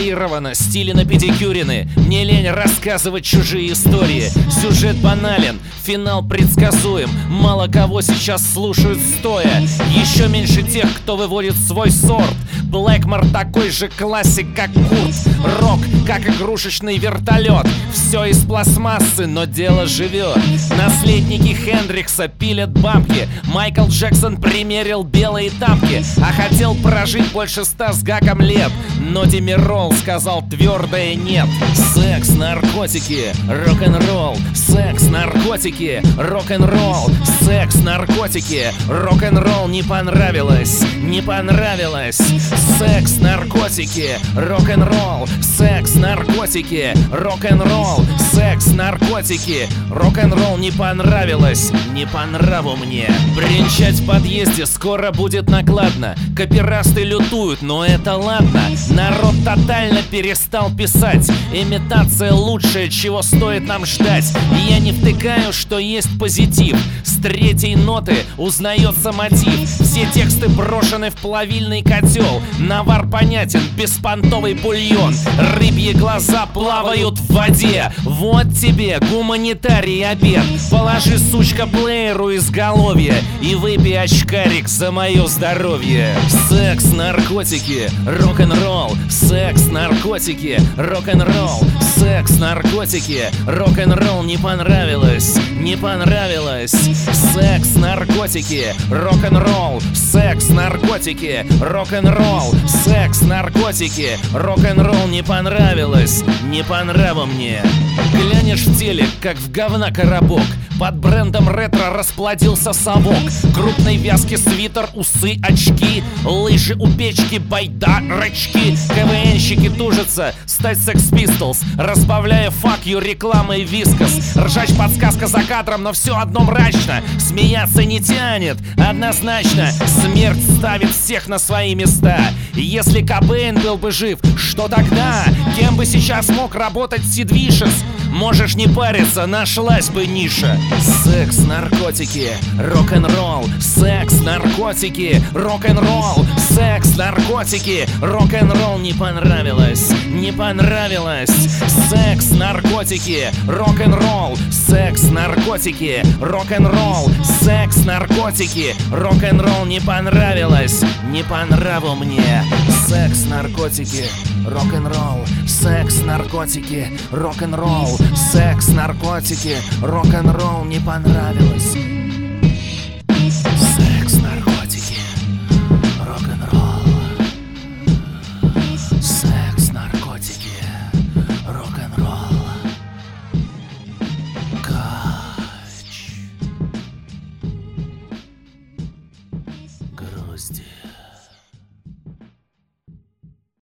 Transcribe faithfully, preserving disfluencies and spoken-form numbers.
Задрапировано, стили напедикюрены. Мне лень рассказывать чужие истории. Сюжет банален, финал предсказуем. Мало кого сейчас слушают стоя. Еще меньше тех, кто выводит свой сорт. Блэкмор такой же классик, как Курт. Рок, как игрушечный вертолет. Все из пластмассы, но дело живет. Наследники Хендрикса пилят бабки. Майкл Джексон примерил белые тапки, а хотел прожить больше ста с гаком лет. Но Демирол сказал твердое нет. Секс, наркотики, рок-н-ролл. Секс, наркотики, рок-н-ролл. Секс, наркотики, рок-н-ролл. Не понравилось, не понравилось. Секс, наркотики, рок-н-ролл. Секс, наркотики, рок-н-ролл. Секс, наркотики, рок-н-ролл. Не понравилось, не по нраву мне. Бренчать в подъезде скоро будет накладно. Копирасты лютуют, но это ладно. Народ тотально перестал писать. Имитация лучшее, чего стоит нам ждать. И я не втыкаю, что есть позитив. С третьей ноты узнается мотив. Все тексты брошены в плавильный котел. Навар понятен, беспонтовый бульон. Рыбьи глаза плавают в воде. Вот тебе гуманитарий обед. Положи, сучка, плееру изголовья и выпей очкарик за мое здоровье. Секс, наркотики, рок-н-ролл. Секс, наркотики, рок-н-ролл. Секс, наркотики, рок-н-ролл. Не понравилось, не понравилось. Секс, наркотики, рок-н-ролл. Секс, наркотики, рок-н-ролл. Секс, наркотики, рок-н-ролл. Не понравилось, не по нраву мне. Глянешь в телек, как в говна коробок. Под брендом ретро расплодился совок. Крупной вязки свитер, усы, очки. Лыжи у печки, байдарочки. КВНщики тужатся стать Sex Pistols, разбавляя fuck you рекламой вискас. Ржач подсказка за кадром, но все одно мрачно. Смеяться не тянет, однозначно. Смерть ставит всех на свои места. Если Кобейн был бы жив, что тогда? Кем бы сейчас мог работать Сид Вишес? Можешь не париться, нашлась бы ниша. Секс, наркотики, рок-н-ролл. Секс, наркотики, рок-н-ролл. Секс, наркотики, рок-н-ролл. Не понравилось, не понравилось. Секс, наркотики, рок-н-ролл. Секс, наркотики, рок-н-ролл. Секс, наркотики, рок-н-ролл. Не понравилось, не по нраву мне. Секс, наркотики, рок-н-ролл. Секс, наркотики, рок-н-ролл. Секс, наркотики, рок-н-ролл. Не понравилось,